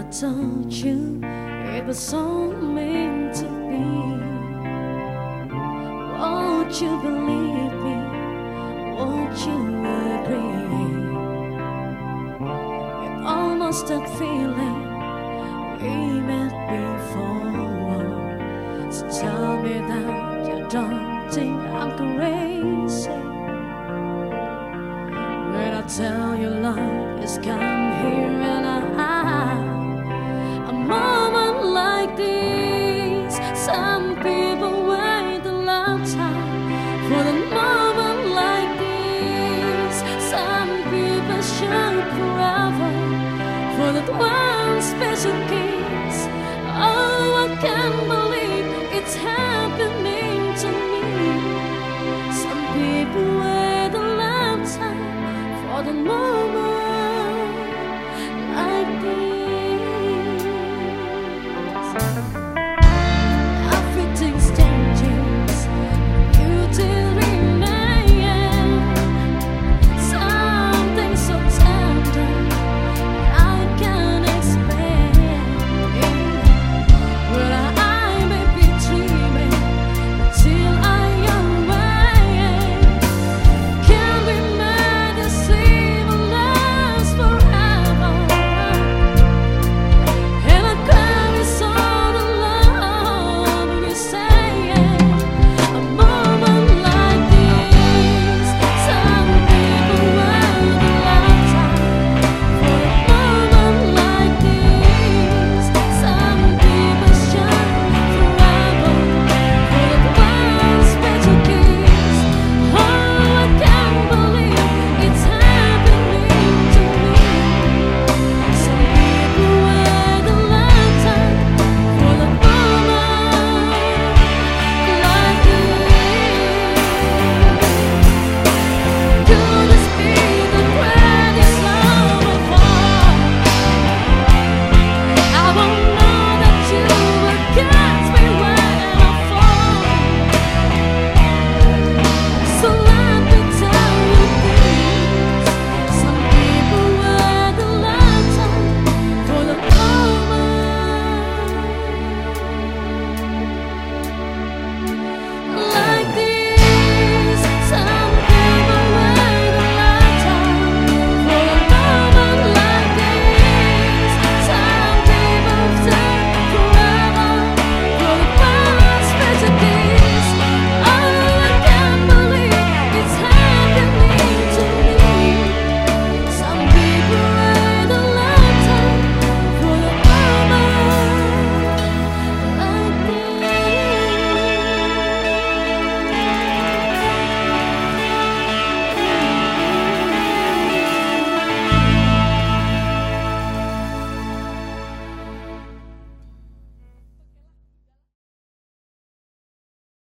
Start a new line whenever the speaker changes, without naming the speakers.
told you it was all meant to be. Won't you believe me? Won't you agree? With almost that feeling we met before. So tell me that you don't think I'm crazy when I tell you love has come here and a moment like this. Some people wait a lifetime for the moment like this. Some people shout forever for that one special kiss. Oh, I can't believe it's happening to me. Some people wait a lifetime for the moment